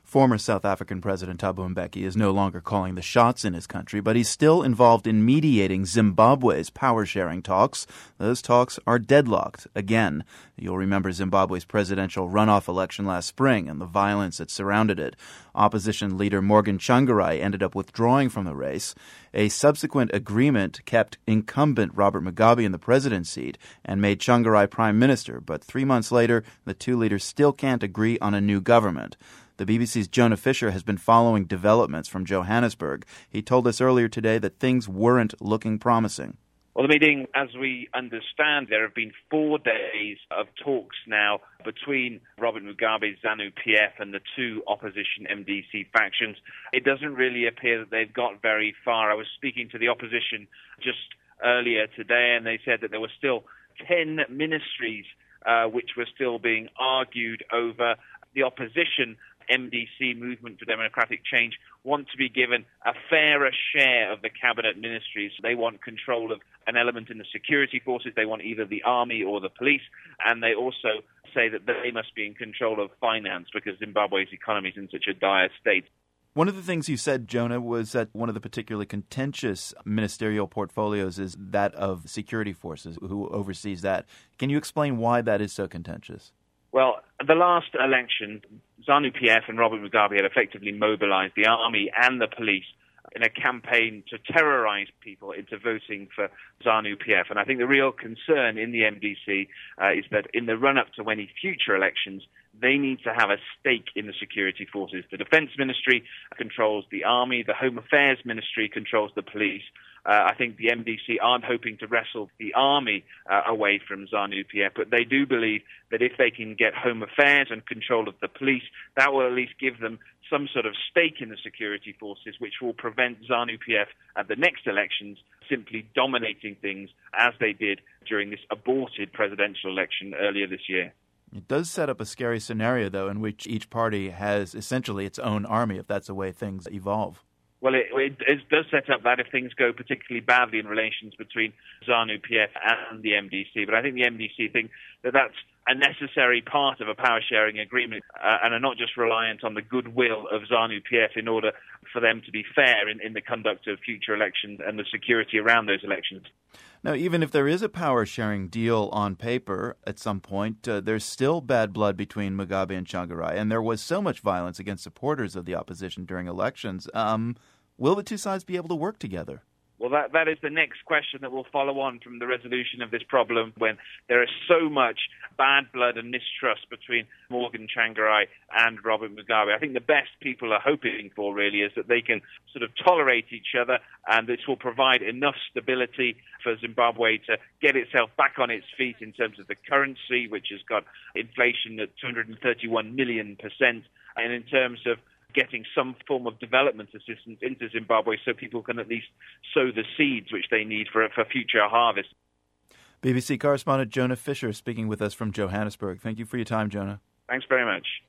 Former South African President Thabo Mbeki is no longer calling the shots in his country, but he's still involved in mediating Zimbabwe's power-sharing talks. Those talks are deadlocked again. You'll remember Zimbabwe's presidential runoff election last spring and the violence that surrounded it. Opposition leader Morgan Tsvangirai ended up withdrawing from the race. A subsequent agreement kept incumbent Robert Mugabe in the presidency seat and made Tsvangirai prime minister, but 3 months later, the two leaders still can't agree on a new government. The BBC's Jonah Fisher has been following developments from Johannesburg. He told us earlier today that things weren't looking promising. Well, the meeting, as we understand, there have been 4 days of talks now between Robert Mugabe's ZANU-PF and the two opposition MDC factions. It doesn't really appear that they've got very far. I was speaking to the opposition just earlier today, and they said that there were still 10 ministries which were still being argued over. The opposition MDC, Movement for Democratic Change, want to be given a fairer share of the cabinet ministries. They want control of an element in the security forces. They want either the army or the police. And they also say that they must be in control of finance because Zimbabwe's economy is in such a dire state. One of the things you said, Jonah, was that one of the particularly contentious ministerial portfolios is that of security forces, who oversees that. Can you explain why that is so contentious? Well, the last election, ZANU-PF and Robert Mugabe had effectively mobilized the army and the police in a campaign to terrorize people into voting for ZANU-PF. And I think the real concern in the MDC is that in the run-up to any future elections, they need to have a stake in the security forces. The Defense Ministry controls the army. The Home Affairs Ministry controls the police. I think the MDC aren't hoping to wrestle the army away from ZANU-PF, but they do believe that if they can get Home Affairs and control of the police, that will at least give them some sort of stake in the security forces, which will prevent ZANU-PF at the next elections simply dominating things as they did during this aborted presidential election earlier this year. It does set up a scary scenario, though, in which each party has essentially its own army, if that's the way things evolve. Well, it does set up that if things go particularly badly in relations between ZANU-PF and the MDC. But I think the MDC think that that's a necessary part of a power-sharing agreement and are not just reliant on the goodwill of ZANU-PF in order for them to be fair in the conduct of future elections and the security around those elections. Now, even if there is a power-sharing deal on paper at some point, there's still bad blood between Mugabe and Tsvangirai, and there was so much violence against supporters of the opposition during elections. Will the two sides be able to work together? Well, that is the next question that will follow on from the resolution of this problem when there is so much bad blood and mistrust between Morgan Tsvangirai and Robert Mugabe. I think the best people are hoping for really is that they can sort of tolerate each other, and this will provide enough stability for Zimbabwe to get itself back on its feet in terms of the currency, which has got inflation at 231 million%, and in terms of getting some form of development assistance into Zimbabwe so people can at least sow the seeds which they need for future harvest. BBC correspondent Jonah Fisher speaking with us from Johannesburg. Thank you for your time, Jonah. Thanks very much.